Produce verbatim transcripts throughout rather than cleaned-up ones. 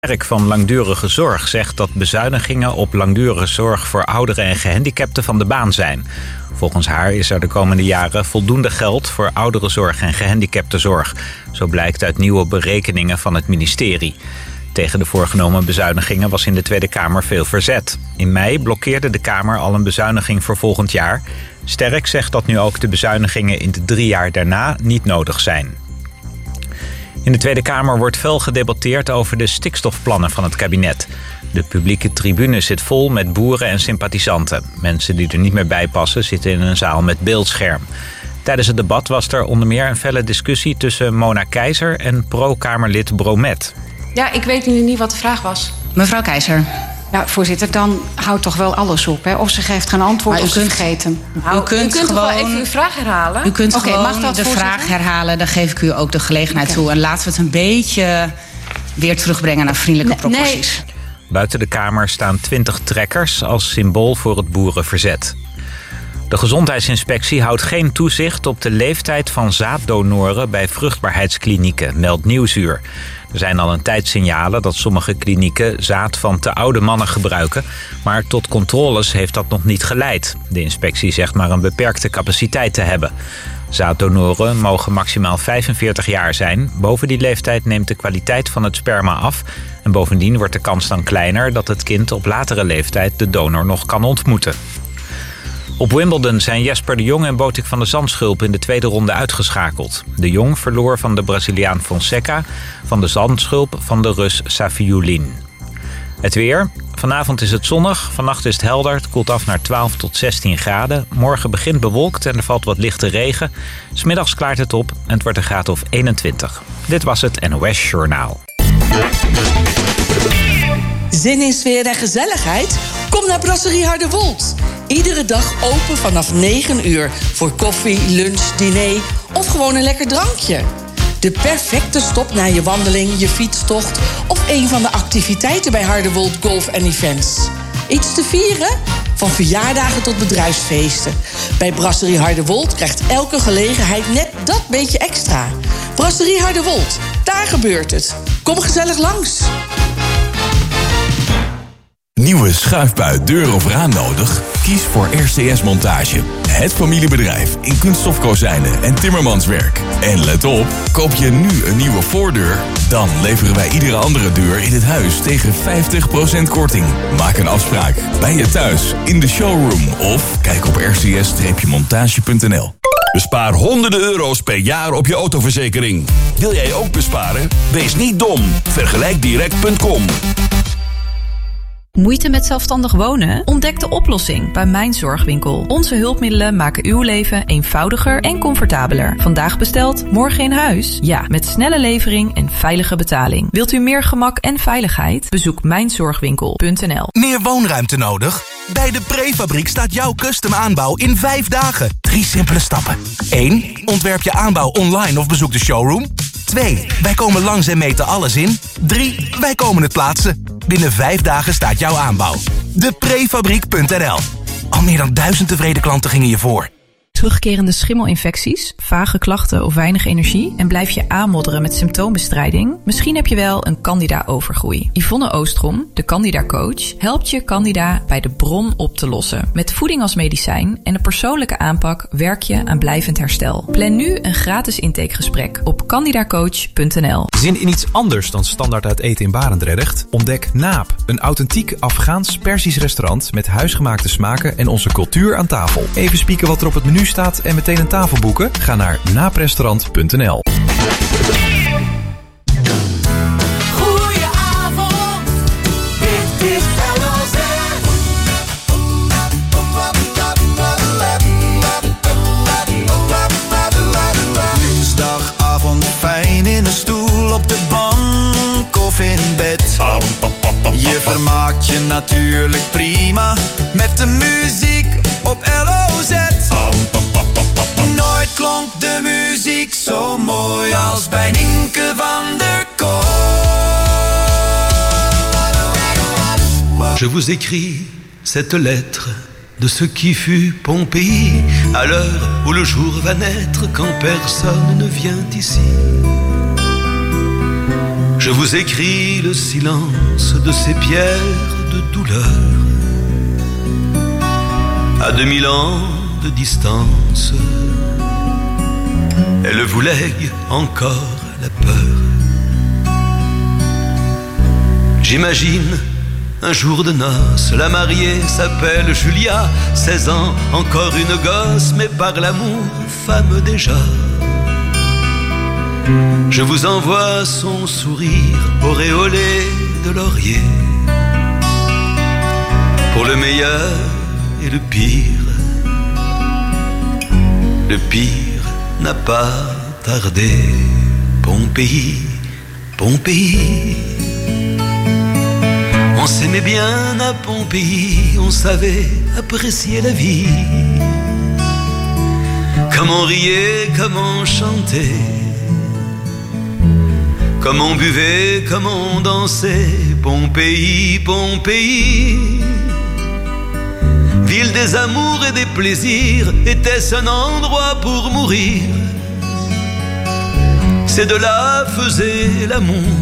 Sterk van Langdurige Zorg zegt dat bezuinigingen op langdurige zorg voor ouderen en gehandicapten van de baan zijn. Volgens haar is er de komende jaren voldoende geld voor ouderenzorg en gehandicaptenzorg. Zo blijkt uit nieuwe berekeningen van het ministerie. Tegen de voorgenomen bezuinigingen was in de Tweede Kamer veel verzet. In mei blokkeerde de Kamer al een bezuiniging voor volgend jaar. Sterk zegt dat nu ook de bezuinigingen in de drie jaar daarna niet nodig zijn. In de Tweede Kamer wordt fel gedebatteerd over de stikstofplannen van het kabinet. De publieke tribune zit vol met boeren en sympathisanten. Mensen die er niet meer bij passen zitten in een zaal met beeldscherm. Tijdens het debat was er onder meer een felle discussie tussen Mona Keizer en pro-Kamerlid Bromet. Ja, ik weet nu niet wat de vraag was. Mevrouw Keizer. Nou, voorzitter, dan houdt toch wel alles op, hè? Of ze geeft geen antwoord Maar of u kunt, ze vergeten. Nou, u kunt, u kunt gewoon, toch wel even uw vraag herhalen? U kunt okay, gewoon mag dat, de voorzitter? vraag herhalen. Dan geef ik u ook de gelegenheid okay. toe. En laten we het een beetje weer terugbrengen naar vriendelijke nee, proporties. Nee. Buiten de Kamer staan twintig trekkers als symbool voor het boerenverzet. De Gezondheidsinspectie houdt geen toezicht op de leeftijd van zaaddonoren bij vruchtbaarheidsklinieken, meldt Nieuwsuur. Er zijn al een tijd signalen dat sommige klinieken zaad van te oude mannen gebruiken, maar tot controles heeft dat nog niet geleid. De inspectie zegt maar een beperkte capaciteit te hebben. Zaaddonoren mogen maximaal vijfenveertig jaar zijn. Boven die leeftijd neemt de kwaliteit van het sperma af. En bovendien wordt de kans dan kleiner dat het kind op latere leeftijd de donor nog kan ontmoeten. Op Wimbledon zijn Jesper de Jong en Botik van de Zandschulp in de tweede ronde uitgeschakeld. De Jong verloor van de Braziliaan Fonseca, van de Zandschulp van de Rus Safiullin. Het weer. Vanavond is het zonnig, vannacht is het helder. Het koelt af naar twaalf tot zestien graden. Morgen begint bewolkt en er valt wat lichte regen. 'S Middags klaart het op en het wordt een graad of eenentwintig. Dit was het N O S Journaal. Zin in sfeer en gezelligheid? Kom naar Brasserie Harderwold. Iedere dag open vanaf negen uur voor koffie, lunch, diner of gewoon een lekker drankje. De perfecte stop na je wandeling, je fietstocht of een van de activiteiten bij Harderwold Golf en Events. Iets te vieren? Van verjaardagen tot bedrijfsfeesten. Bij Brasserie Harderwold krijgt elke gelegenheid net dat beetje extra. Brasserie Harderwold, daar gebeurt het. Kom gezellig langs. Nieuwe schuifbui, deur of raam nodig? Kies voor R C S Montage. Het familiebedrijf in kunststofkozijnen en timmermanswerk. En let op, koop je nu een nieuwe voordeur, dan leveren wij iedere andere deur in het huis tegen vijftig procent korting. Maak een afspraak bij je thuis, in de showroom of kijk op r c s montage punt n l. Bespaar honderden euro's per jaar op je autoverzekering. Wil jij ook besparen? Wees niet dom. vergelijk direct punt com. Moeite met zelfstandig wonen? Ontdek de oplossing bij Mijn Zorgwinkel. Onze hulpmiddelen maken uw leven eenvoudiger en comfortabeler. Vandaag besteld, morgen in huis? Ja, met snelle levering en veilige betaling. Wilt u meer gemak en veiligheid? Bezoek mijn zorgwinkel punt n l. Meer woonruimte nodig? Bij de Prefabriek staat jouw custom aanbouw in vijf dagen. Drie simpele stappen. één. Ontwerp je aanbouw online of bezoek de showroom. twee. Wij komen langs en meten alles in. drie. Wij komen het plaatsen. Binnen vijf dagen staat jouw aanbouw. de prefabriek punt n l. Al meer dan duizend tevreden klanten gingen je voor. Terugkerende schimmelinfecties, vage klachten of weinig energie en blijf je aanmodderen met symptoombestrijding? Misschien heb je wel een Candida-overgroei. Yvonne Oostrom, de Candida-coach, helpt je Candida bij de bron op te lossen. Met voeding als medicijn en een persoonlijke aanpak werk je aan blijvend herstel. Plan nu een gratis intakegesprek op candidacoach punt n l. Zin in iets anders dan standaard uit eten in Barendrecht? Ontdek Naap, een authentiek Afghaans-Persisch restaurant met huisgemaakte smaken en onze cultuur aan tafel. Even spieken wat er op het menu staat en meteen een tafel boeken? Ga naar naaprestaurant punt n l. Goedenavond, dit is L O Z. Dinsdagavond fijn in een stoel op de bank of in bed. Je vermaakt je natuurlijk prima met de muziek op L O Z. Nooit klonk de muziek zo mooi als bij Nienke van der Kolk. Je vous écris cette lettre de ce qui fut Pompéi, à l'heure où le jour va naître quand personne ne vient ici. Je vous écris le silence de ces pierres de douleur. À deux mille ans de distance, elle vous lègue encore la peur. J'imagine un jour de noces, la mariée s'appelle Julia, seize ans, encore une gosse, mais par l'amour, femme déjà. Je vous envoie son sourire auréolé de laurier, pour le meilleur et le pire. Le pire n'a pas tardé. Bon pays, bon pays. On s'aimait bien à Pompéi, on savait apprécier la vie. Comme on riait, comme on chantait, comme on buvait, comme on dansait. Bon pays, bon pays. Ville des amours et des plaisirs, était-ce un endroit pour mourir? Ces deux-là faisaient l'amour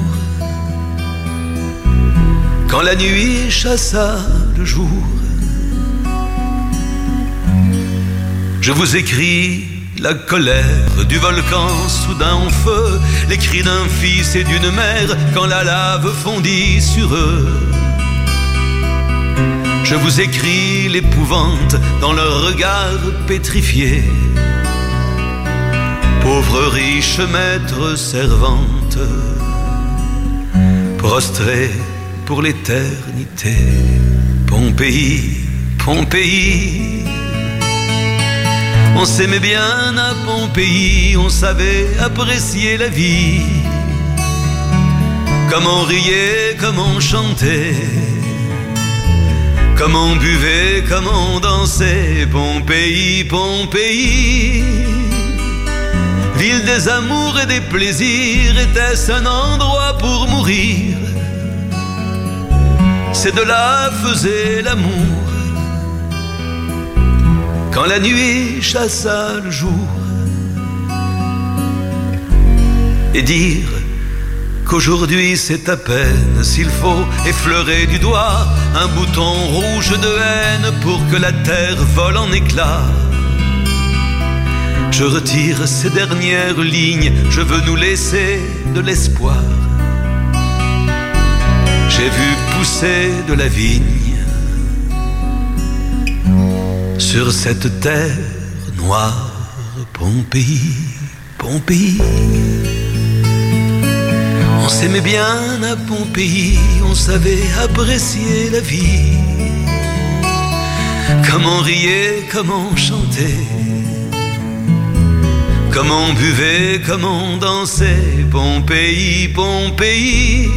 quand la nuit chassa le jour. Je vous écris la colère du volcan soudain en feu, les cris d'un fils et d'une mère quand la lave fondit sur eux. Je vous écris l'épouvante dans leur regard pétrifié. Pauvre riche maître servante, prostrée pour l'éternité. Pompéi, Pompéi. On s'aimait bien à Pompéi, on savait apprécier la vie. Comme on riait, comme on chantait, comme on buvait, comme on dansait. Pompéi, Pompéi. Ville des amours et des plaisirs, était-ce un endroit pour mourir? Ces deux-là faisaient l'amour quand la nuit chassa le jour. Et dire qu'aujourd'hui c'est à peine s'il faut effleurer du doigt un bouton rouge de haine pour que la terre vole en éclats. Je retire ces dernières lignes, je veux nous laisser de l'espoir. J'ai vu pousser de la vigne sur cette terre noire. Pompéi, Pompéi. On s'aimait bien à Pompéi, on savait apprécier la vie. Comme on riait, comme on chantait, comme on buvait, comme on dansait. Pompéi, Pompéi.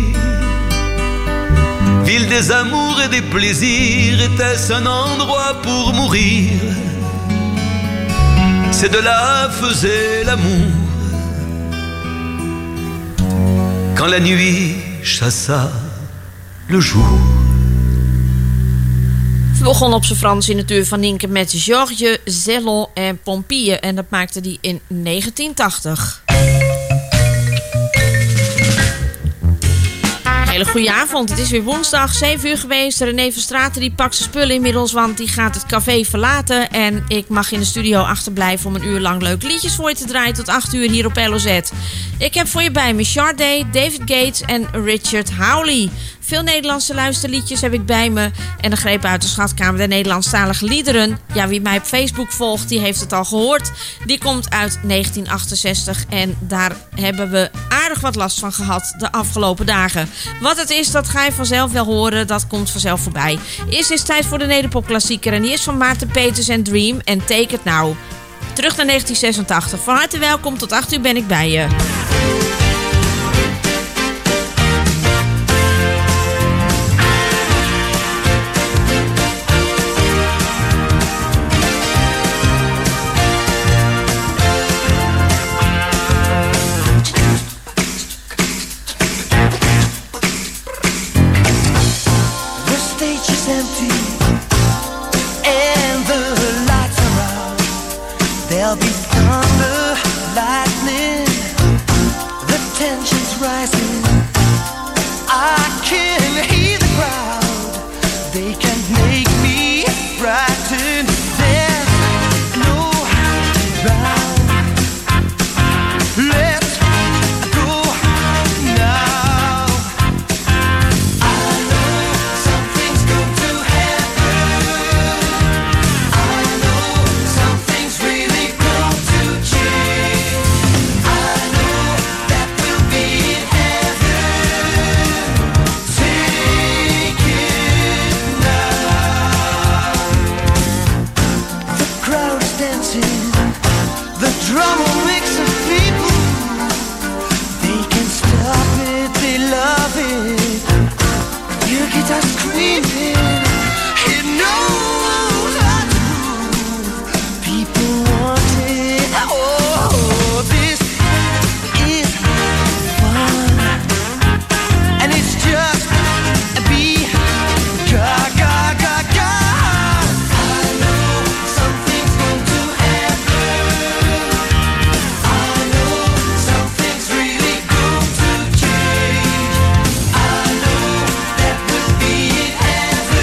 Ville des amours et des plaisirs, était-ce un endroit pour mourir? Ces deux-là faisaient l'amour quand la nuit chassa le jour. We begonnen op zijn Frans in het uur van Nienke met Georges, Zellon en Pompille. En dat maakte hij in negentien tachtig. Hele goede avond. Het is weer woensdag, zeven uur geweest. René Verstraeten die pakt zijn spullen inmiddels, want die gaat het café verlaten. En ik mag in de studio achterblijven om een uur lang leuke liedjes voor je te draaien tot acht uur hier op L O Z. Ik heb voor je bij me Sade, David Gates en Richard Howley. Veel Nederlandse luisterliedjes heb ik bij me. En de greep uit de schatkamer der Nederlandstalige liederen. Ja, wie mij op Facebook volgt, die heeft het al gehoord. Die komt uit negentien achtenzestig. En daar hebben we aardig wat last van gehad de afgelopen dagen. Wat het is, dat ga je vanzelf wel horen. Dat komt vanzelf voorbij. Eerst is het tijd voor de nederpopklassieker. En die is van Maarten Peters en Dream en Take It Now. Terug naar negentien zesentachtig. Van harte welkom, tot acht uur ben ik bij je. There'll be thunder, lightning, Heaven.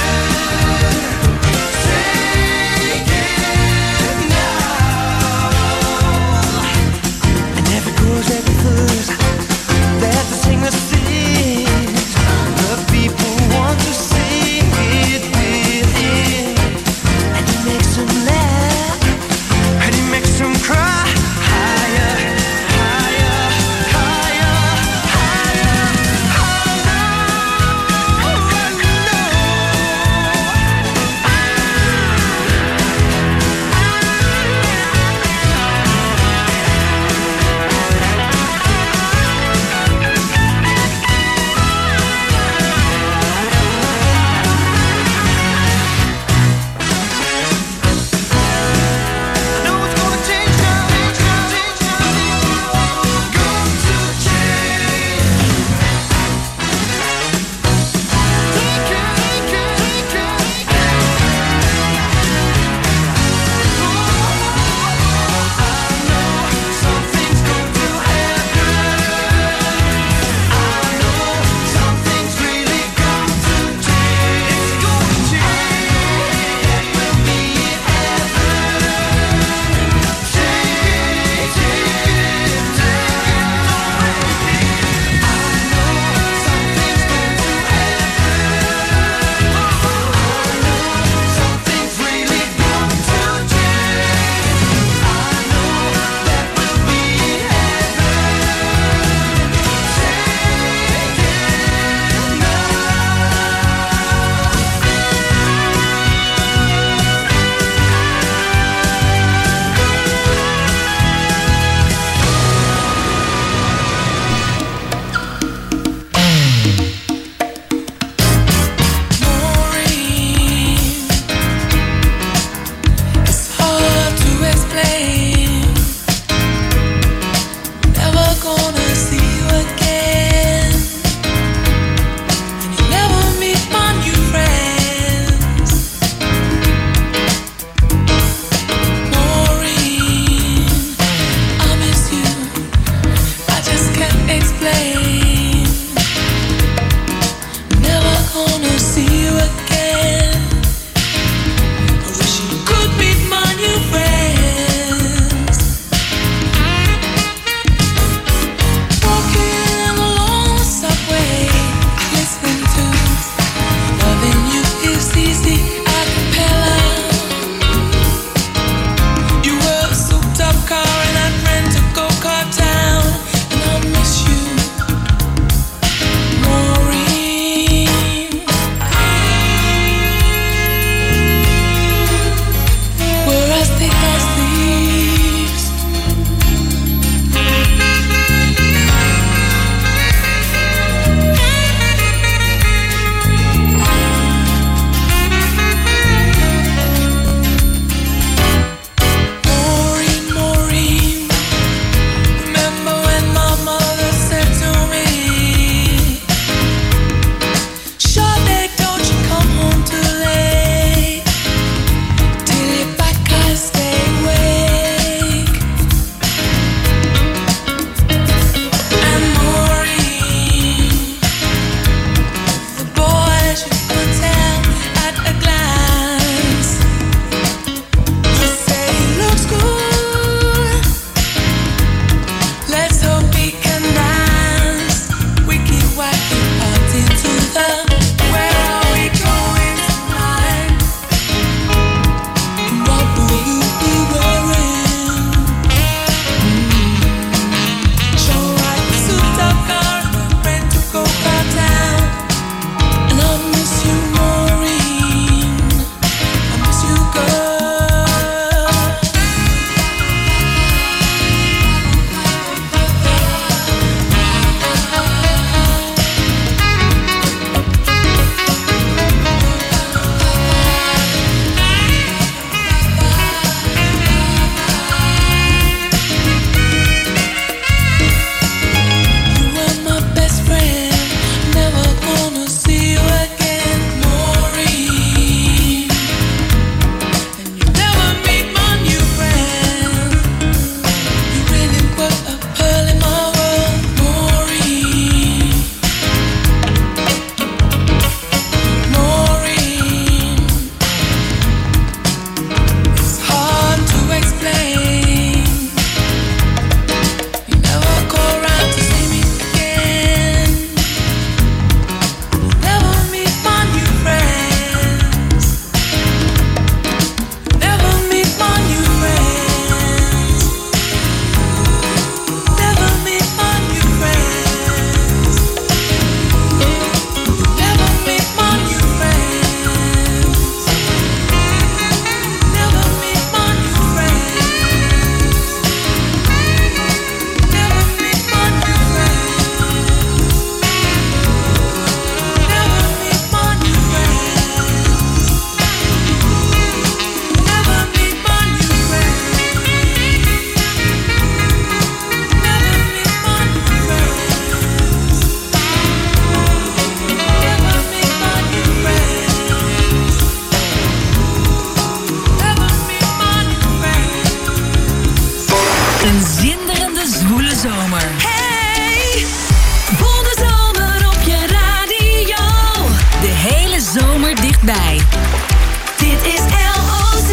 bij. Dit is L O Z.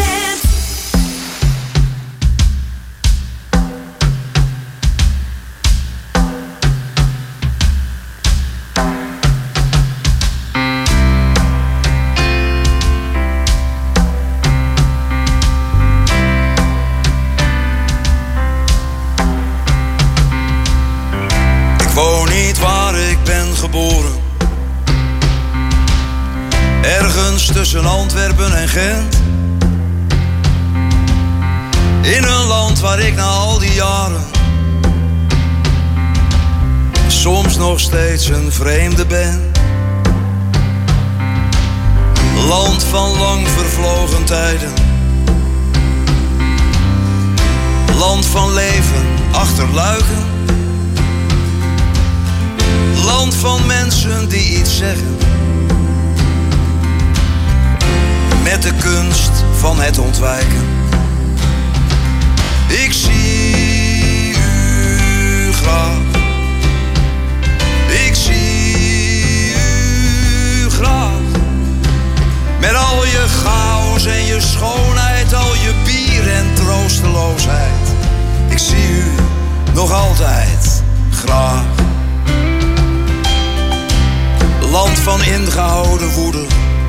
Ik woon niet waar ik ben geboren. Ergens tussen Antwerpen en Gent. In een land waar ik na al die jaren soms nog steeds een vreemde ben. Land van lang vervlogen tijden. Land van leven achter luiken. Land van mensen die iets zeggen. Met de kunst van het ontwijken. Ik zie u graag. Ik zie u graag. Met al je chaos en je schoonheid, al je bier en troosteloosheid. Ik zie u nog altijd graag. Land van ingehouden woede.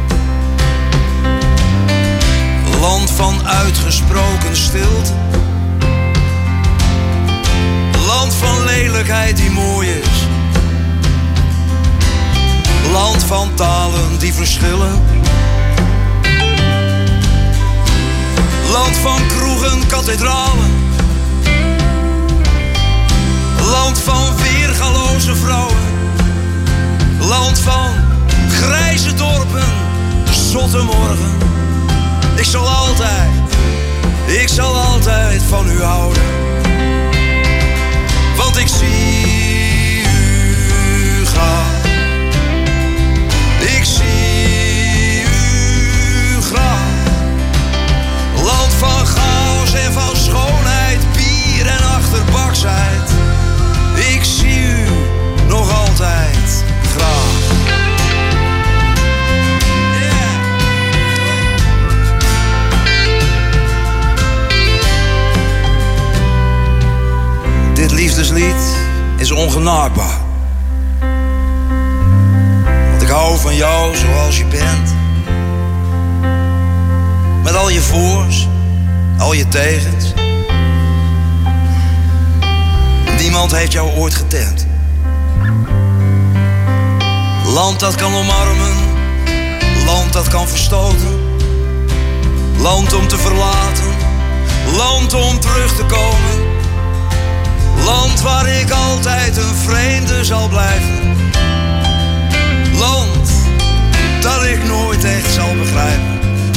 Land van uitgesproken stilte. Land van lelijkheid die mooi is. Land van talen die verschillen. Land van kroegen, kathedralen. Land van weergaloze vrouwen. Land van grijze dorpen, zotte morgen. Ik zal altijd, ik zal altijd van u houden. Want ik zie u graag. Ik zie u graag. Land van chaos en van schoonheid, bier en achterbaksheid. Ik zie u nog altijd graag. Dit liefdeslied is ongenaakbaar. Want ik hou van jou zoals je bent. Met al je voors, al je tegens. Niemand heeft jou ooit getemd. Land dat kan omarmen, land dat kan verstoten. Land om te verlaten, land om terug te komen. Land waar ik altijd een vreemde zal blijven. Land dat ik nooit echt zal begrijpen.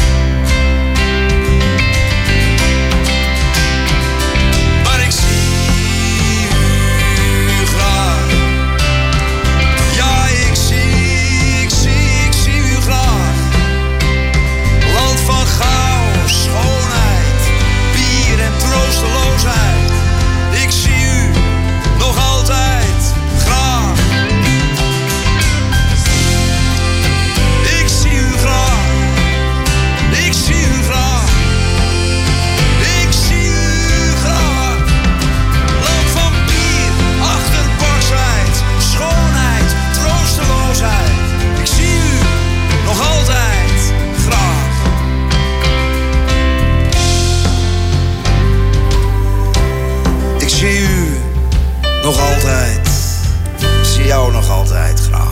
Maar ik zie u graag. Ja, ik zie, ik zie, ik zie u graag. Land van chaos, schoonheid, bier en troosteloosheid. Ik zie u nog altijd graag. Ik zie u graag. Ik zie u graag. Ik zie u graag. Land van bier, achterbaksheid, schoonheid, troosteloosheid. Ik zie u nog altijd graag. Ik zie u nog altijd. Ik zie jou nog altijd graag.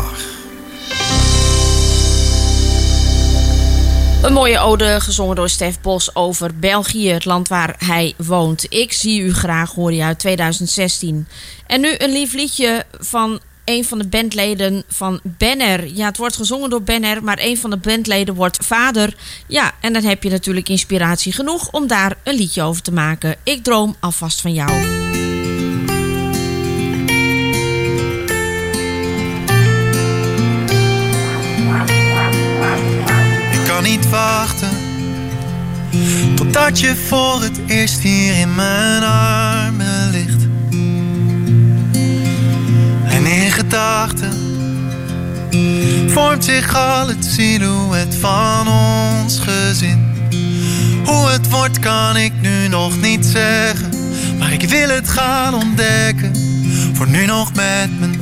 Een mooie ode gezongen door Stef Bos over België, het land waar hij woont. Ik zie u graag, hoor je uit tweeduizend zestien. En nu een lief liedje van een van de bandleden van Ben R. Ja, het wordt gezongen door Ben R, maar een van de bandleden wordt vader. Ja, en dan heb je natuurlijk inspiratie genoeg om daar een liedje over te maken. Ik droom alvast van jou. Ik kan niet wachten totdat je voor het eerst hier in mijn armen ligt. En in gedachten vormt zich al het silhouet van ons gezin. Hoe het wordt kan ik nu nog niet zeggen, maar ik wil het gaan ontdekken. Voor nu nog met mijn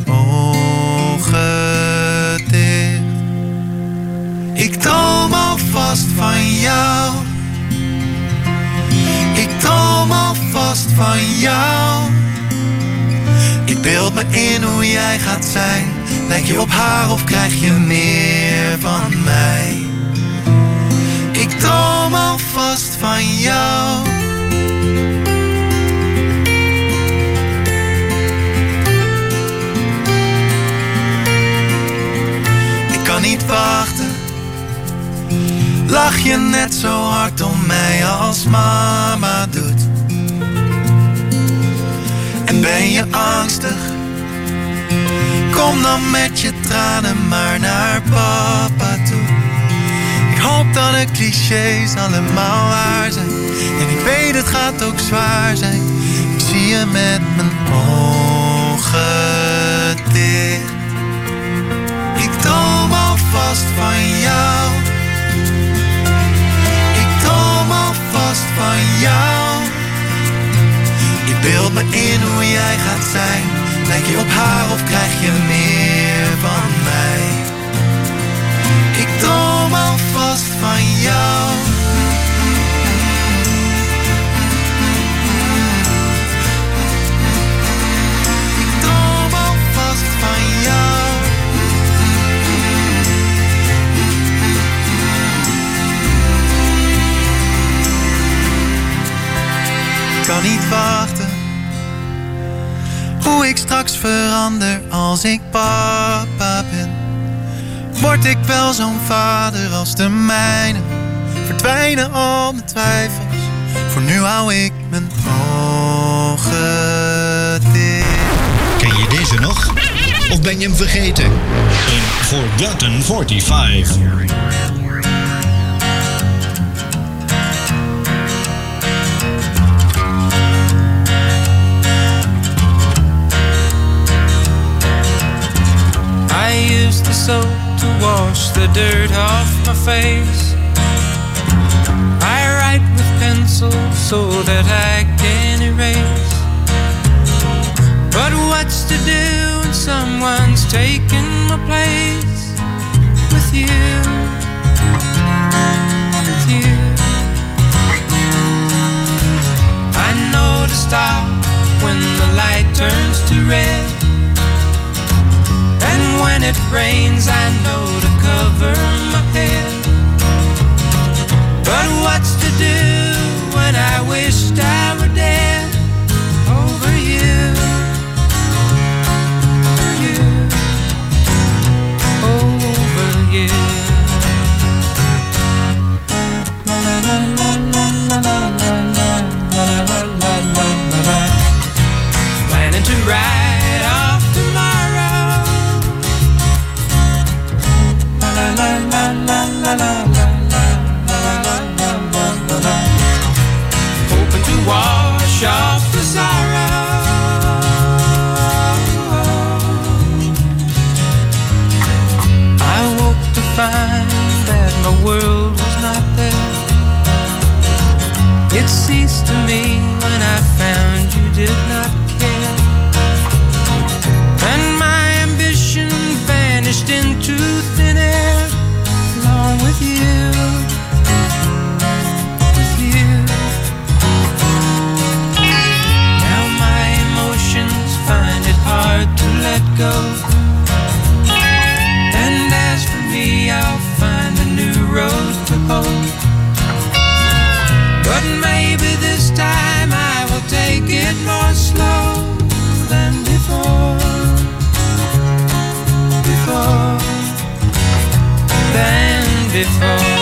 ogen dicht. Ik droom alvast van jou. Ik droom alvast van jou. Ik beeld me in hoe jij gaat zijn. Lijk je op haar of krijg je meer van mij? Ik droom alvast van jou. Ik kan niet wachten. Lach je net zo hard om mij als mama doet? En ben je angstig? Kom dan met je tranen maar naar papa toe. Ik hoop dat de clichés allemaal waar zijn. En ik weet het gaat ook zwaar zijn. Ik zie je met mijn ogen dicht. Ik droom alvast van jou. Ik droom alvast van jou. Ik beeld me in hoe jij gaat zijn. Lijk je op haar of krijg je meer van mij? Ik droom alvast van jou. Ik droom alvast van jou. Ik kan niet wachten. Hoe ik straks verander als ik papa ben. Word ik wel zo'n vader als de mijne? Verdwijnen al mijn twijfels. Voor nu hou ik mijn ogen dicht. Ken je deze nog? Of ben je hem vergeten? Een Forgotten forty-five. I used the soap to wash the dirt off my face. I write with pencil so that I can erase. But what's to do when someone's taken my place? With you, with you. I know to stop when the light turns to red. And when it rains, I know to cover my head. But what's to do when I wished I were dead? Over you, you, over you. Planning to ride off tomorrow. La la la la la la la la. Hoping to wash off the sorrow. I woke to find that my world was not there. It ceased to me when I found you did not care. And my ambition vanished into thin air. Along with you, with you. Now my emotions find it hard to let go. And as for me, I'll find a new road to hoe. But maybe this time I will take it more slow than before. Before. Than before.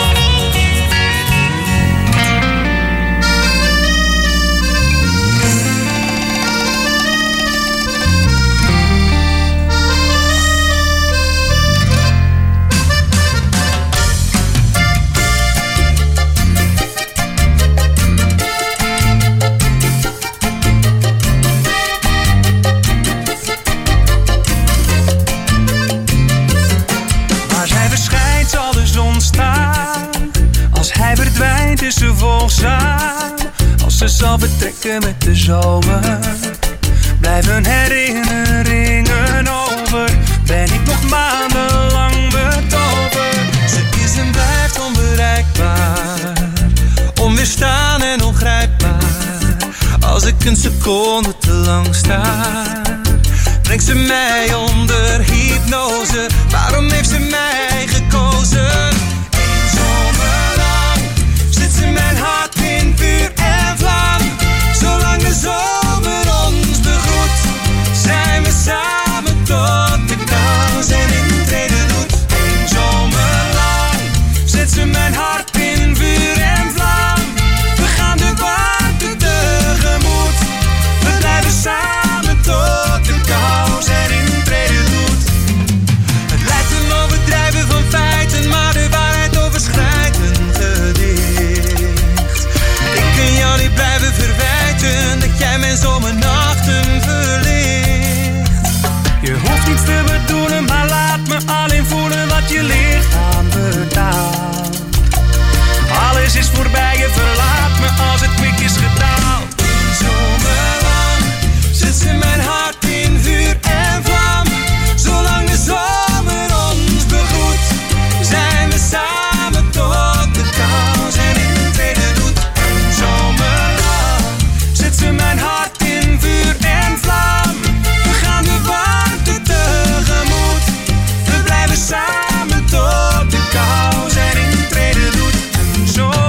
ze zal vertrekken met de zomer. Blijven herinneringen over. Ben ik nog maandenlang betoverd. Ze is en blijft onbereikbaar. Onweerstaan en ongrijpbaar. Als ik een seconde te lang sta, brengt ze mij onder hypnose. Waarom heeft ze mij gekozen? Eén zomer lang zet ze mijn hart in vuur en vlam. Zolang de zomer ons begroet, zijn we samen tot de kous en intrede doet. Eén zomer lang zet ze mijn hart in vuur en vlam. We gaan de warmte tegemoet. We blijven samen tot de kous en intrede doet. Het lijkt een overdrijven van feiten, maar de waarheid overschrijdt een gedicht. Ik kan jou niet blijven verwijten dat jij mijn zomernachten verlicht. Je hoeft niets te bedoelen, maar laat me alleen voelen wat je lichaam betaalt. Alles is voorbij, je verlaat me als het kwik is gedaald. Zomerlang zet ze mijn hart in vuur en vlam. Zolang de zomer ons begroet, zijn we samen tot de kous en intrede doet. Zomerlang zet ze mijn hart in vuur en vlam. We gaan de warmte tegemoet. We blijven samen tot de kous en intrede doet. Zomerlang.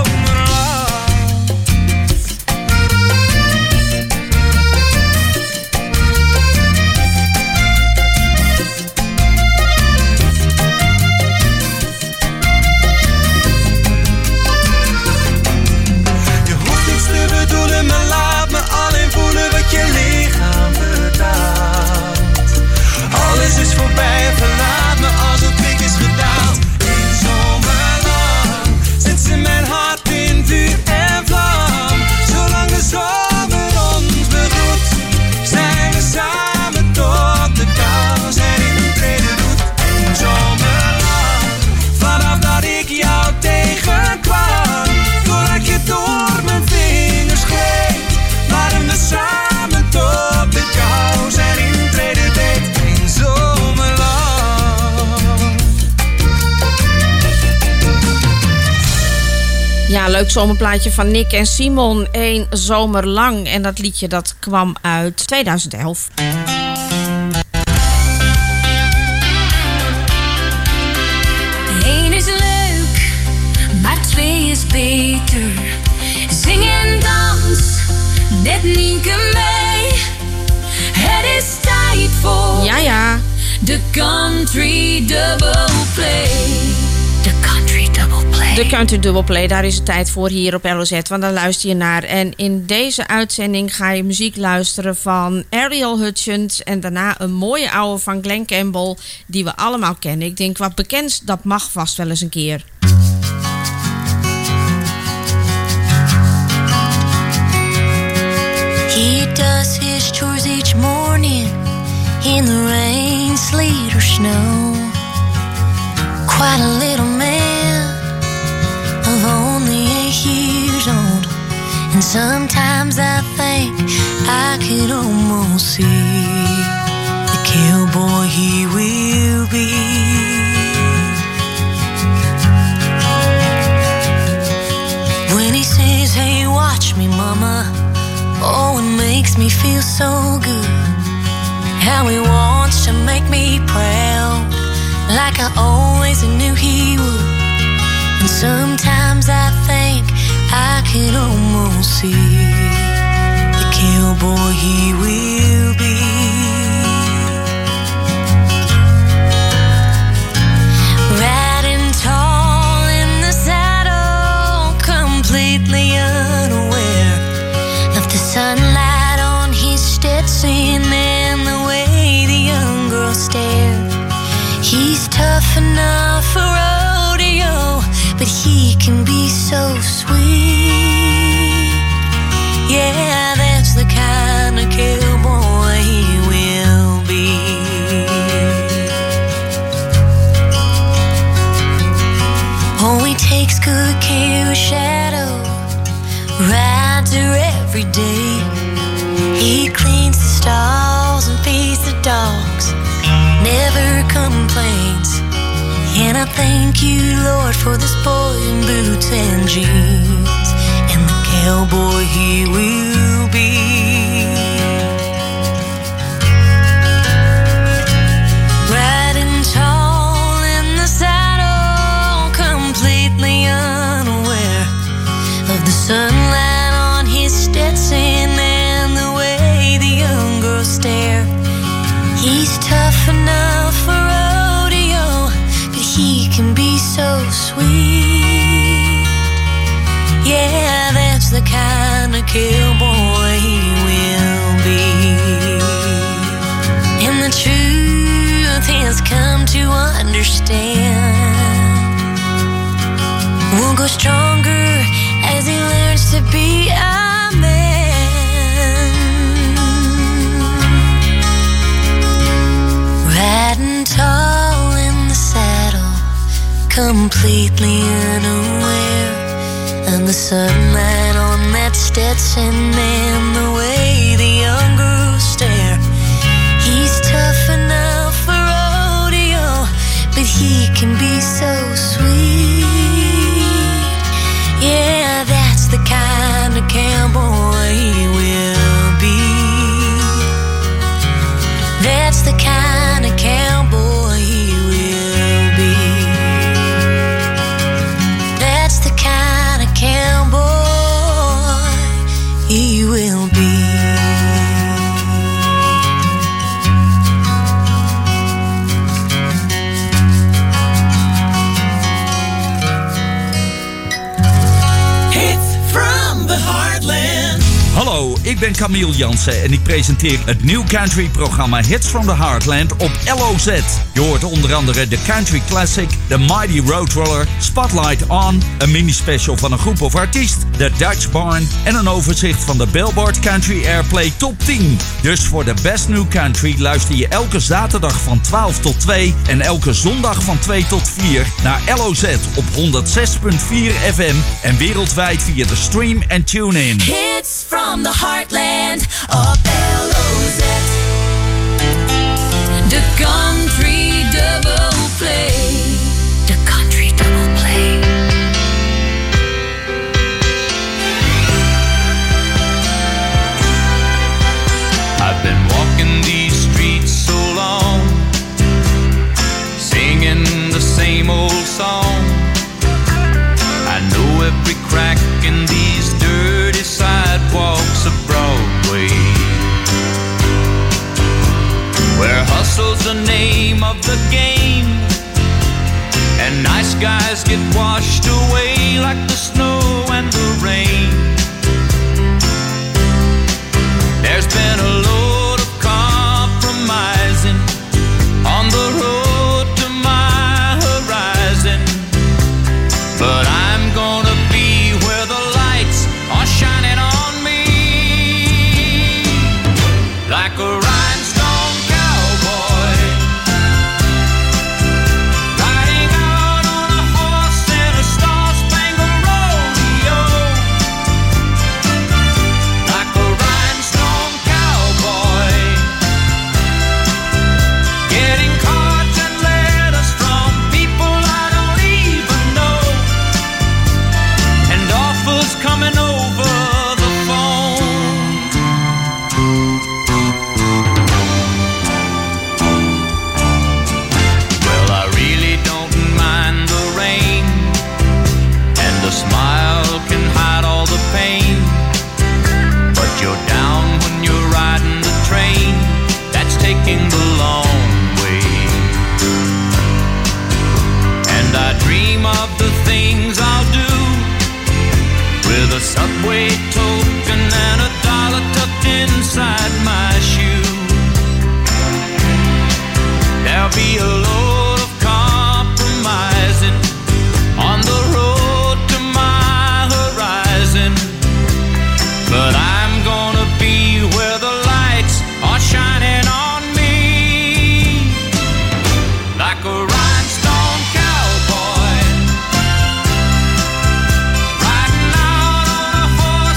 Je hoeft niets te bedoelen, maar laat me alleen voelen wat je lichaam betaalt. Alles is voorbij, verlaat me als het kwik is gedaald. Eén zomerlang zet ze mijn hart in vuur en vlam. Zolang de zomer ons begroet, zijn we samen tot de kous en intrede doet. Eén zomerlang, vanaf dat ik jou tegenkwam, totdat je door mijn vingers gleed, waren we samen tot de kous en intrede deed. Eén zomerlang. Ja, leuk zomerplaatje van Nick en Simon. Eén zomer lang. En dat liedje dat kwam uit tweeduizend elf. Eén is leuk, maar twee is beter. Zing en dans, net Nienke mee. Het is tijd voor Ja, ja. de country double play. De country double play. De Country Double Play, daar is het tijd voor hier op L O Z, want daar luister je naar. En in deze uitzending ga je muziek luisteren van Ariel Hutchins en daarna een mooie oude van Glen Campbell, die we allemaal kennen. Ik denk, wat bekend, dat mag vast wel eens een keer. He does his chores each morning in the rain, sleet or snow. Quite a little man of only eight years old. And sometimes I think I could almost see the cowboy he will be. When he says, hey, watch me, mama, oh, it makes me feel so good. How he wants to make me proud, like I always knew he would. And sometimes I think I could almost see the cowboy he will be. Riding tall in the saddle, completely unaware of the sunlight on his Stetson and the way the young girl stared. He's tough enough for rodeo, but he can be so sweet. Yeah, that's the kind of cowboy he will be. Oh, he takes good care of Shadow rides her every day. He cleans the stalls and feeds the dogs, never complains. And I thank you, Lord, for this boy in boots and jeans, and the cowboy he will be. Riding tall in the saddle, completely unaware of the sunlight on his Stetson and the way the young girls stare. He's tough enough for rodeo, but he can be so sweet. Yeah, that's the kind of cowboy he will be. And the truth he's come to understand will go stronger as he learns to be a man. Riding tall in the saddle, completely unaware of the sunlight on that Stetson and the way the young girls stare. He's tough enough for rodeo, but he can be so sweet. Yeah, that's the kind of cowboy he will be. That's the kind of cowboy he will be. That's the kind of cowboy he will be. Hallo, ik ben Camille Jansen en ik presenteer het New Country programma Hits from the Heartland op L O Z. Je hoort onder andere de Country Classic, de Mighty Roadrunner, Spotlight On, een mini-special van een groep of artiest, de Dutch Barn en een overzicht van de Billboard Country Airplay Top tien. Dus voor de Best New Country luister je elke zaterdag van twaalf tot twee en elke zondag van twee tot vier naar L O Z op honderd zes komma vier F M en wereldwijd via de stream en tune-in. Hits from the heartland of L O Z. The country double play. The country double play. I've been walking these streets so long, singing the same old song. I know every crack in these dirty sidewalks of Broadway, where hustle's the name of the game, and nice guys get washed away like the snow and the rain. There's been a load of compromising on the road to my horizon, but I'm gonna be where the lights are shining on me, like a rhinestone cowboy, riding out on a horse in a star-spangled rodeo, like a rhinestone cowboy, getting cards and letters from people I don't even know, and offers coming over the phone. Well, I really don't mind the rain, and a smile can hide all the pain, but you're down when you're riding the train that's taking the long way. And I dream of the things I'll do with a subway token and a dollar tucked inside my shoe. There'll be a load of compromising on the road to my horizon, but I'm gonna be where the lights are shining on me, like a rhinestone cowboy, riding out on a horse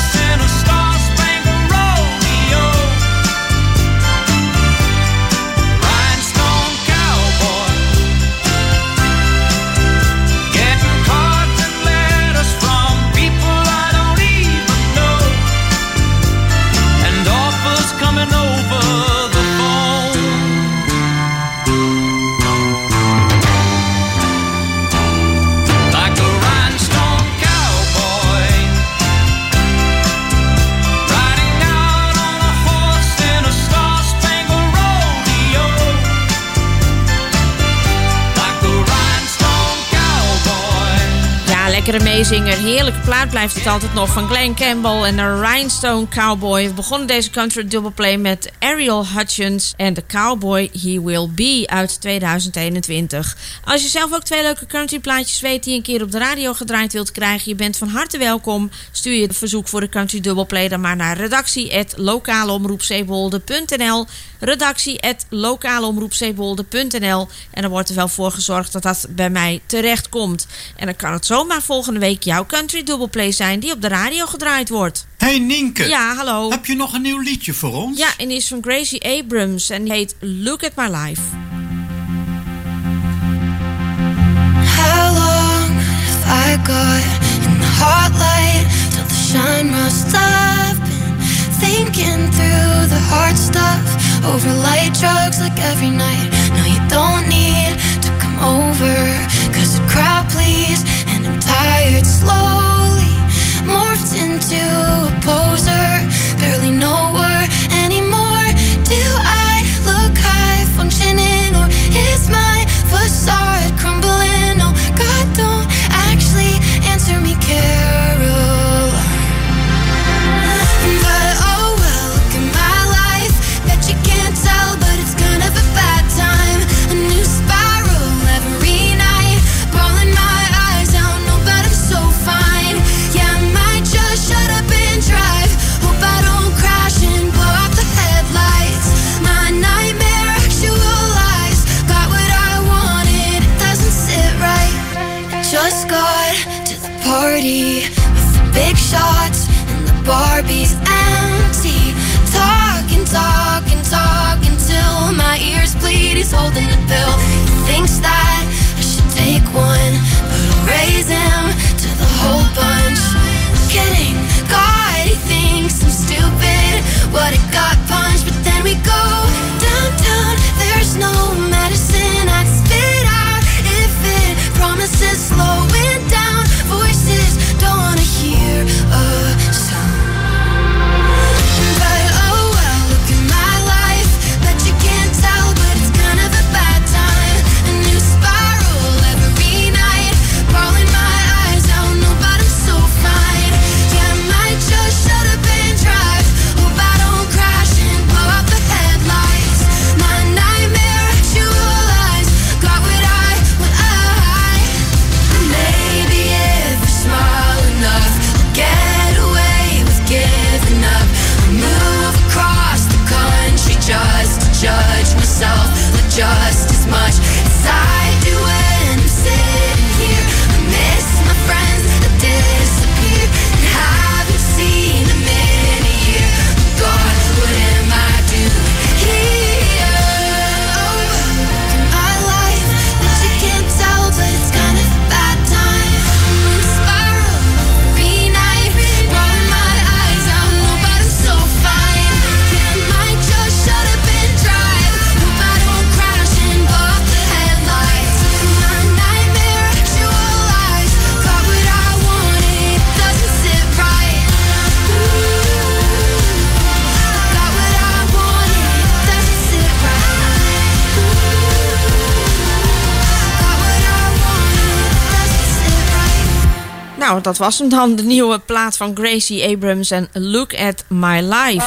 Lekkere meezinger, heerlijke plaat blijft het altijd nog van Glen Campbell en de Rhinestone Cowboy. We begonnen deze country dubbelplay met Ariel Hutchins en The Cowboy He Will Be uit tweeduizend eenentwintig. Als je zelf ook twee leuke country plaatjes weet die een keer op de radio gedraaid wilt krijgen, je bent van harte welkom. Stuur je het verzoek voor de country dubbelplay dan maar naar redactie at lokaleomroepzeewolde punt n l. redactie at lokaleomroepzeewolde punt n l en dan wordt er wel voor gezorgd dat dat bij mij terecht komt. En dan kan het zomaar volgende week jouw country dubbelplay zijn die op de radio gedraaid wordt. Hey Nienke. Ja, hallo. Heb je nog een nieuw liedje voor ons? Ja, en die is van Gracie Abrams en die heet Look at My Life. How long have I got in the hot light till the shine must have been thinking through the hard stuff over light drugs like every night. No, you don't need to come over, cause the crowd please, and I'm tired slowly, morphed into a poser, barely know her anymore. Do I look high functioning, or is my facade crumbling? No, God, don't actually answer me, Caroline. But oh well, look at my life. Bet you can't tell, but it's kind of a bad time. A new spiral every night, bawling my eyes out. No, but I'm so fine. Yeah, I might just shut up and drive. Hope I don't crash and blow out the headlights. My nightmare actualized. Got what I wanted, it doesn't sit right. Just got to the party with the big shots and the Barbie's empty. Talking, talking, talking till my ears bleed. He's holding the pill. He thinks that I should take one, but I'll raise him to the whole bunch. Kidding, God, he thinks I'm stupid. What it got punched, but then we go downtown. There's no medicine I'd spit out if it promises slowing down. Voices don't wanna hear a sound. But oh well, look at my life. Bet you can't tell, but it's kind of a bad time. A new spiral every night, bawling my eyes out. No, but I'm so fine. Yeah, I might just shut up and drive. Hope I don't crash and blow out the headlights. My nightmare actualized. Got what I, what I. Maybe if I smile enough, I'll get away with giving up. I'll move across the country just to judge myself, like just as much as I do when I'm sitting here. I miss my friends that disappeared and haven't seen them in a year. God, what am I doing here? Oh, look at my life. Bet you can't tell, but it's kind of a bad time. I'm in a spiral every night, rolling my eyes out. No, but I'm so fine. Yeah, I might just shut up and drive. Hope I don't crash and blow out the headlights. My nightmare actualized. Got what I wanted, it doesn't sit right. Got what I wanted, it doesn't sit right. Got what I wanted, it doesn't sit right. Nou, dat was hem dan, de nieuwe plaat van Gracie Abrams en Look at My Life.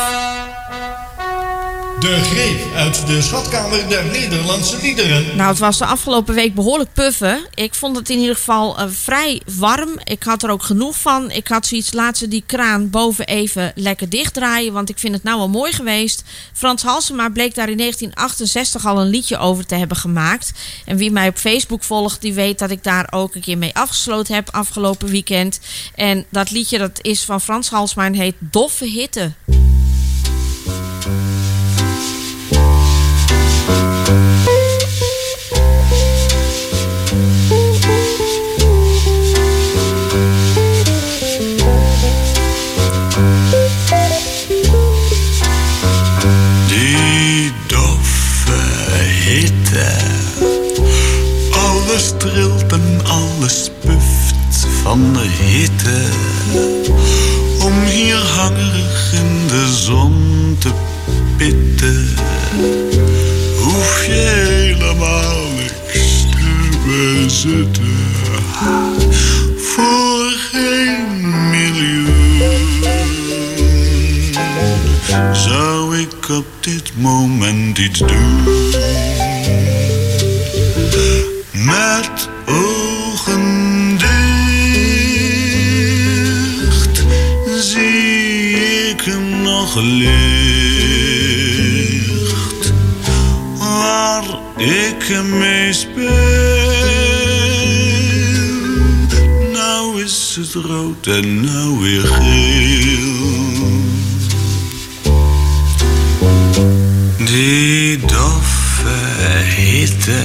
De greep uit de schatkamer der Nederlandse liederen. Nou, het was de afgelopen week behoorlijk puffen. Ik vond het in ieder geval uh, vrij warm. Ik had er ook genoeg van. Ik had zoiets, laat ze die kraan boven even lekker dichtdraaien, want ik vind het nou wel mooi geweest. Frans Halsema bleek daar in negentien achtenzestig al een liedje over te hebben gemaakt. En wie mij op Facebook volgt, die weet dat ik daar ook een keer mee afgesloten heb afgelopen weekend. En dat liedje dat is van Frans Halsema en heet Doffe Hitte. Die doffe hitte, alles trilt en alles puft van de hitte. Om hier hangerig in de zon te pitten, hoef je helemaal niks te bezitten. Voor op dit moment iets doen. Met ogen dicht zie ik hem nog licht, waar ik hem mee speel. Nou is het rood en nou weer geel. Die doffe hitte,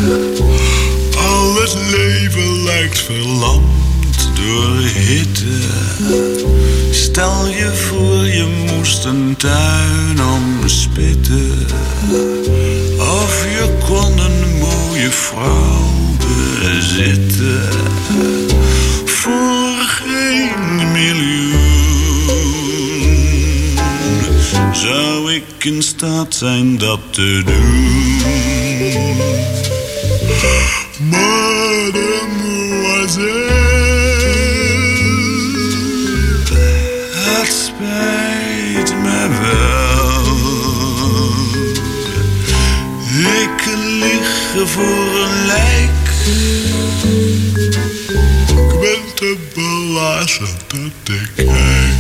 al het leven lijkt verlamd door hitte. Stel je voor je moest een tuin omspitten, of je kon een mooie vrouw bezitten. Voor geen miljoen zou ik in staat zijn dat te doen. Mademoiselle, het spijt me wel. Ik lig voor een lijk. Ik ben te belazerd dat ik kijk.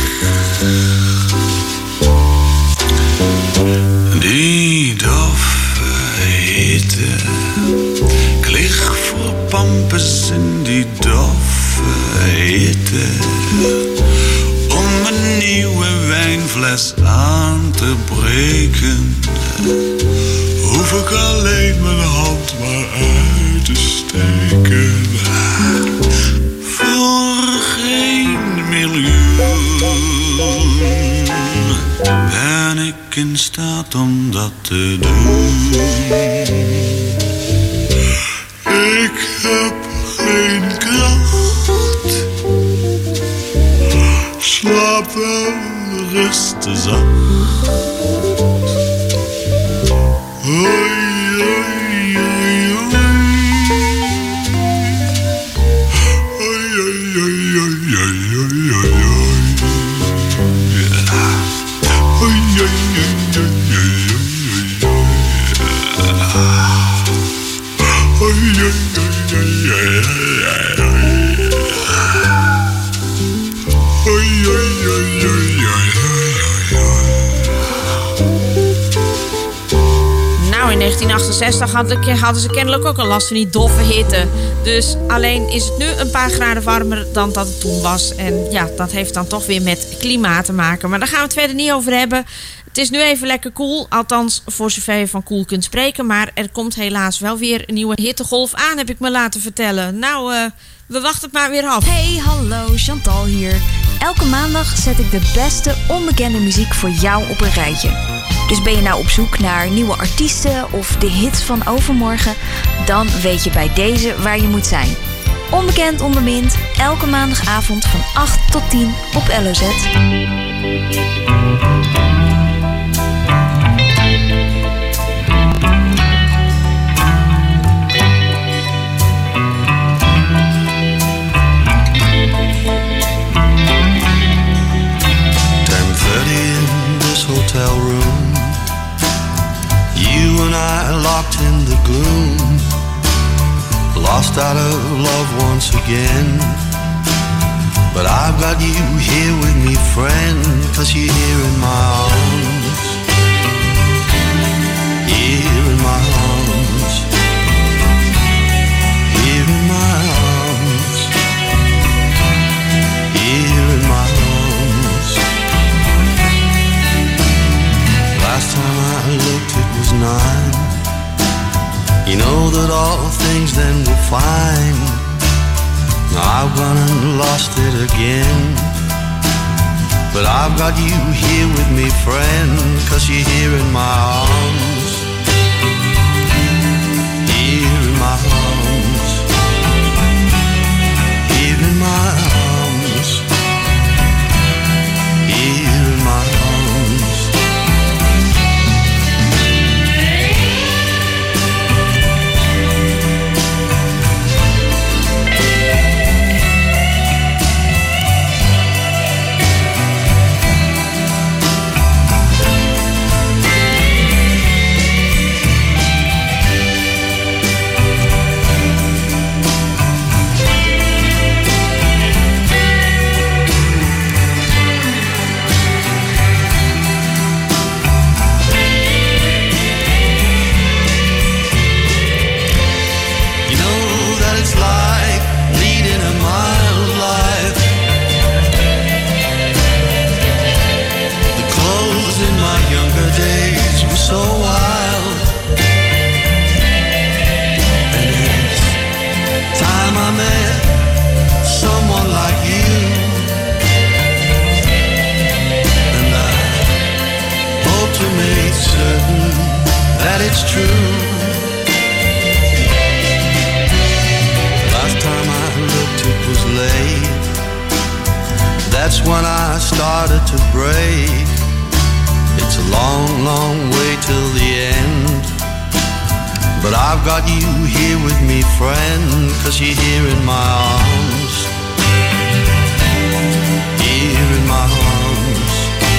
Die doffe hitte, ik lig voor pampers in die doffe hitte. Om een nieuwe wijnfles aan te breken, hoef ik alleen mijn hand maar uit te steken. Voor geen miljoen ben ik in staat om dat te doen. Ik heb geen kracht, slaap wel, rust zacht. Oei, oei, oei, oei. Oei, oei, oei, oei, oei, oei, oei. Nou, in negentien achtenzestig hadden ze kennelijk ook al last van die doffe hitte. Dus alleen is het nu een paar graden warmer dan dat het toen was. En ja, dat heeft dan toch weer met klimaat te maken. Maar daar gaan we het verder niet over hebben. Het is nu even lekker koel, althans voor zover je van koel kunt spreken. Maar er komt helaas wel weer een nieuwe hittegolf aan, heb ik me laten vertellen. Nou, uh, we wachten het maar weer af. Hey, hallo, Chantal hier. Elke maandag zet ik de beste onbekende muziek voor jou op een rijtje. Dus ben je nou op zoek naar nieuwe artiesten of de hits van overmorgen? Dan weet je bij deze waar je moet zijn. Onbekend onbemind, elke maandagavond van acht tot tien op L O Z. Hotel room, you and I locked in the gloom, lost out of love once again. But I've got you here with me, friend, 'cause you're here in my arms, here in my arms, here in my arms, here in my arms. Last time I looked it was nine. You know that all things then were fine. Now I've gone and lost it again. But I've got you here with me, friend, 'cause you're here in my arms, here in my arms, here in my arms, here in my arms. when I started to break. It's a long, long way till the end. But I've got you here with me, friend, 'cause you're here in my arms. Here in my arms.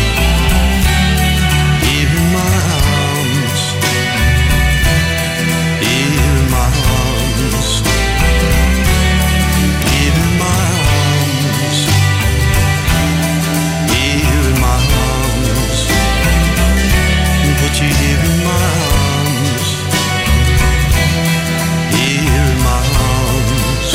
Here in my arms. Here in my arms. Here in my arms. Here in my arms. Put you here in my arms. Here in my arms.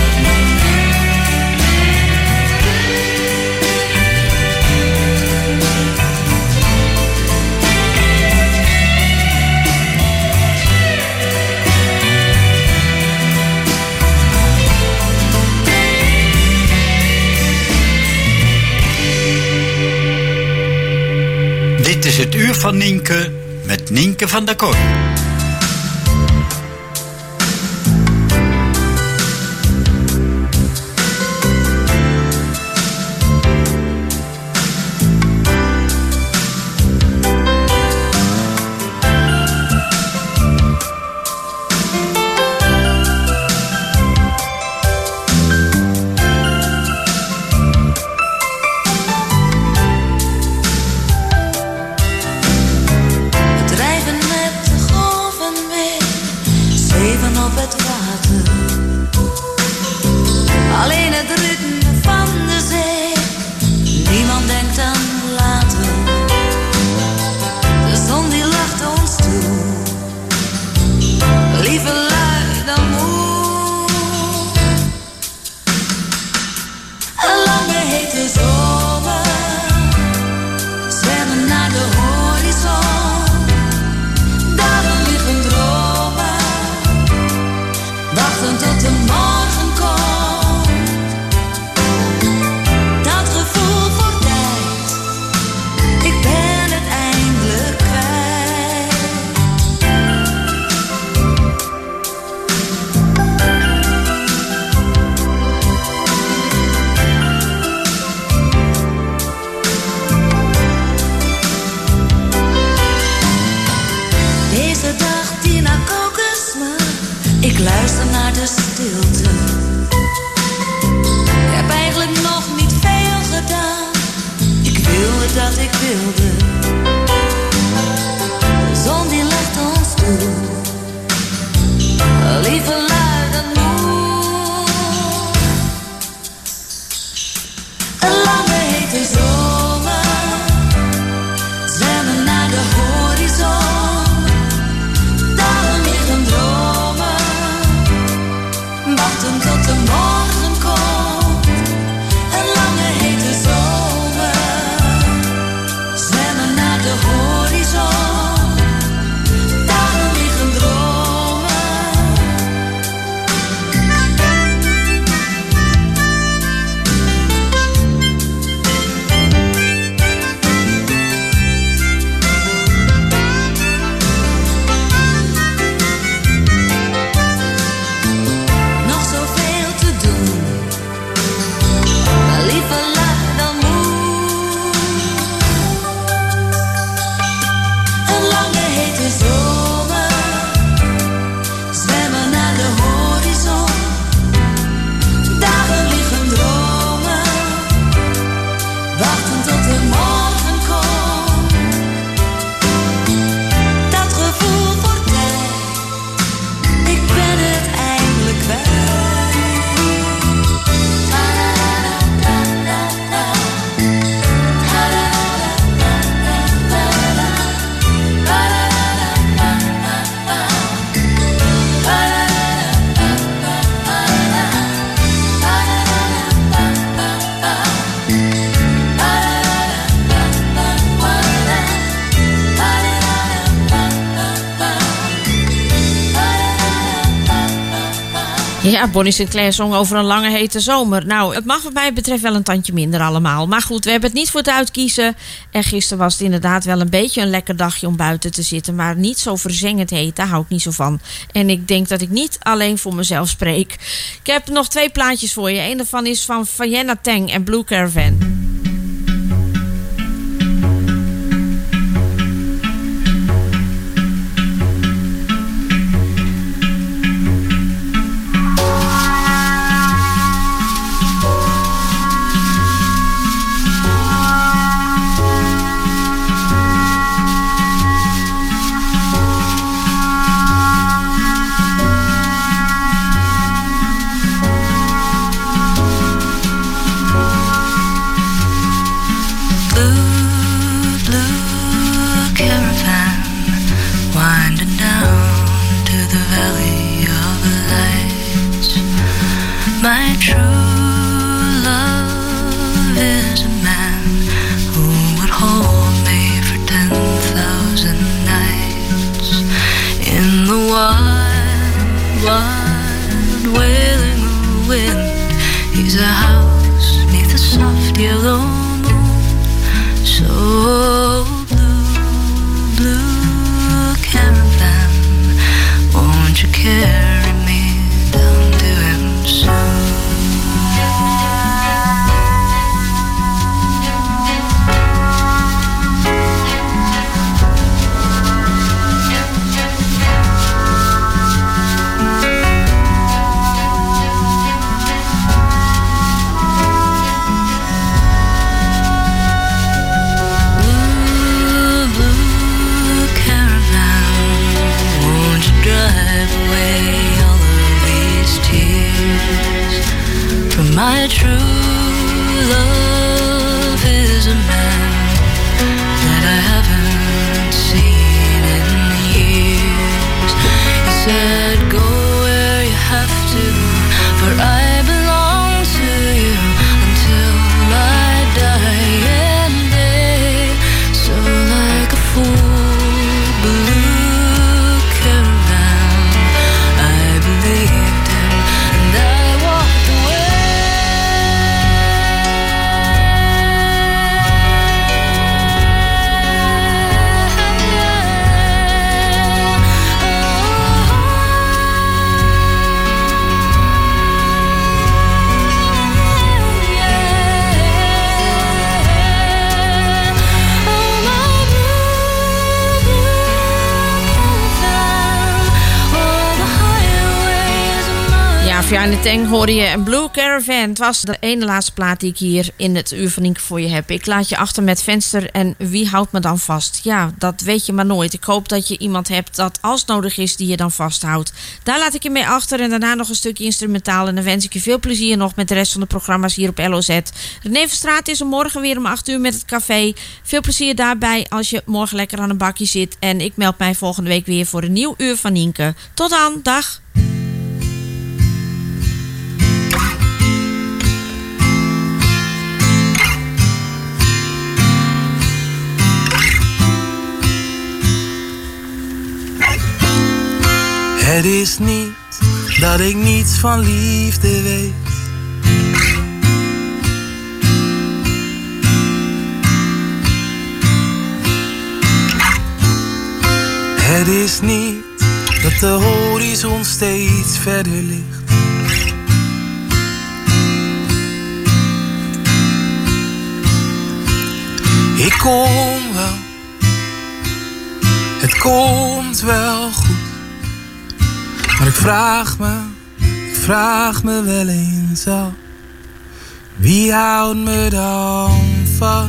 Dit is het uur van Nienke met Nienke van der Kooi. Drijven met de golven mee, zweven op het water. Alleen het ritme van de zee, niemand denkt aan later. De zon die lacht ons toe, liever lui dan moe. Een lange hete zomer, zwemmen naar de horizon. Dagen liggen dromen, wachten tot de morgen komt. Dat gevoel voor tijd, ik ben het eindelijk kwijt. Deze dag die naar koken smaakt, ik luister naar de stilte. Ik heb eigenlijk nog niet veel gedaan, ik wilde dat ik wilde. De zon die legt ons toe, liever lui dan moe. Een lange hete zomer, zwemmen naar de horizon. Dagen liggen dromen, wachten tot de morgen komt. Een lange hete zomer, zwemmen naar de horizon. Dagen liggen dromen. Nog zoveel te doen, maar liever lui dan moe. Een lange hete zomer, zwemmen naar de horizon. Dagen liggen dromen, wachten tot de morgen komt. Dat gevoel voor tijd, ik ben het eindelijk kwijt. Ja, Bonnie Sinclair zong over een lange hete zomer. Nou, het mag wat mij betreft wel een tandje minder allemaal. Maar goed, we hebben het niet voor het uitkiezen. En gisteren was het inderdaad wel een beetje een lekker dagje om buiten te zitten. Maar niet zo verzengend heet, daar hou ik niet zo van. En ik denk dat ik niet alleen voor mezelf spreek. Ik heb nog twee plaatjes voor je. Eén daarvan is van Vienna Tang en Blue Caravan. She's a house neath the soft yellow moon. So blue, blue caravan, won't you carry me down to him soon? My true love is a man that I haven't seen in years. He said, go where you have to, for I belong to you until I die. And they, so like a full blue caravan, I believed him and I walked away. Fianna Tank hoorde je en Blue Caravan. Het was de ene laatste plaat die ik hier in het uur van Nienke voor je heb. Ik laat je achter met Venster en wie houdt me dan vast? Ja, dat weet je maar nooit. Ik hoop dat je iemand hebt dat als nodig is die je dan vasthoudt. Daar laat ik je mee achter en daarna nog een stukje instrumentaal. En dan wens ik je veel plezier nog met de rest van de programma's hier op L O Z. René Verstraeten is er morgen weer om acht uur met het café. Veel plezier daarbij als je morgen lekker aan een bakje zit. En ik meld mij volgende week weer voor een nieuw uur van Nienke. Tot dan, dag! Het is niet dat ik niets van liefde weet. Het is niet dat de horizon steeds verder ligt. Ik kom wel, het komt wel goed. Maar ik vraag me, ik vraag me wel eens af, wie houdt me dan vast?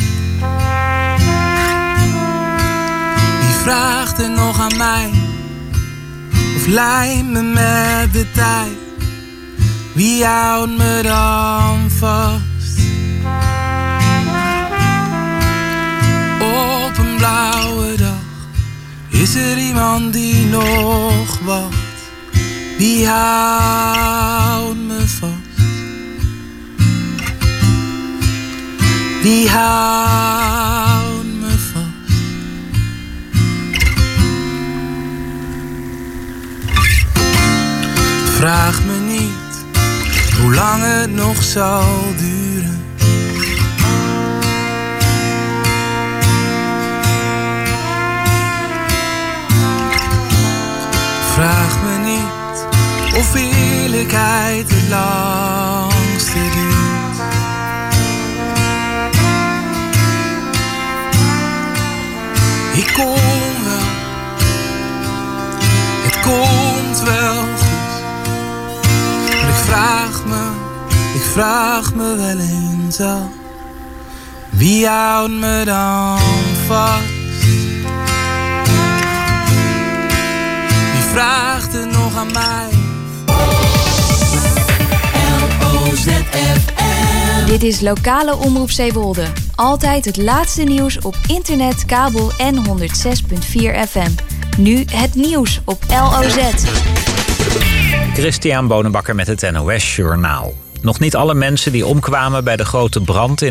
Wie vraagt er nog aan mij, of lijmt me met de tijd? Wie houdt me dan vast? Op een blauwe dag is er iemand die nog wacht. Wie houdt me vast? Wie houdt me vast? Vraag me niet hoe lang het nog zal duren. Vraag me niet of eerlijkheid het langste duurt. Ik kom wel, het komt wel goed. Maar ik vraag me, ik vraag me wel eens af, wie houdt me dan vast? Wie vraagt er nog aan mij? Dit is Lokale Omroep Zeewolde. Altijd het laatste nieuws op internet, kabel en honderd zes komma vier F M. Nu het nieuws op L O Z. Christian Bonenbakker met het N O S Journaal. Nog niet alle mensen die omkwamen bij de grote brand in